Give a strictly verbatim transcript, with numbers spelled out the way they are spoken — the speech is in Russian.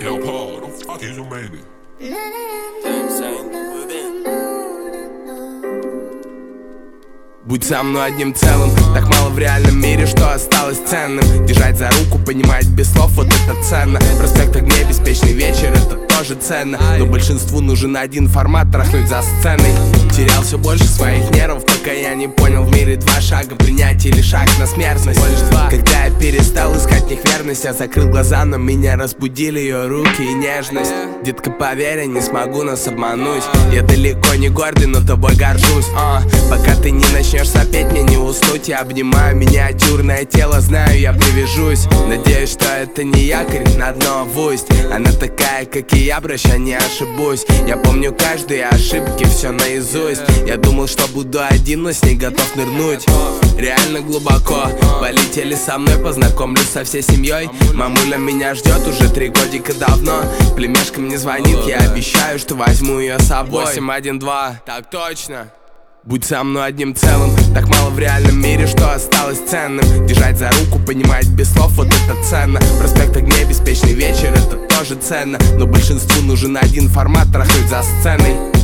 Yo, Paul, don't fuck is your baby. Будь со мной одним целым, так мало в реальном мире, что осталось ценным. Держать за руку, понимать без слов, вот это ценно. Проспект Огней, беспечный вечер, это тоже ценно. Но большинству нужен один формат, трахнуть за сценой. Терял все больше своих нервов, пока я не понял в мире два шага. Принять или шаг на смертность. Когда я перестал искать в них верность, я закрыл глаза, но меня разбудили ее руки и нежность. Детка, поверь, я не смогу нас обмануть. Я далеко не гордый, но тобой горжусь. а, Пока ты не начнешь сопеть, мне не уснуть. Я обнимаю миниатюрное тело, знаю, я привяжусь. Надеюсь, что это не якорь на дно в усть. Она такая, как и я, прощай, не ошибусь. Я помню каждые ошибки, все наизусть. Я думал, что буду один, но с ней готов нырнуть. Реально глубоко. Полетели со мной, познакомлюсь со всей семьей. Мамуля меня ждет уже три годика давно. Племяшка мне звонит, я обещаю, что возьму ее с собой. Восемь один два, так точно. Будь со мной одним целым, так мало в реальном мире, что осталось ценным. Держать за руку, понимать без слов, вот это ценно. Проспект Огней, беспечный вечер, это тоже ценно. Но большинству нужен один формат, трахнуть за сценой.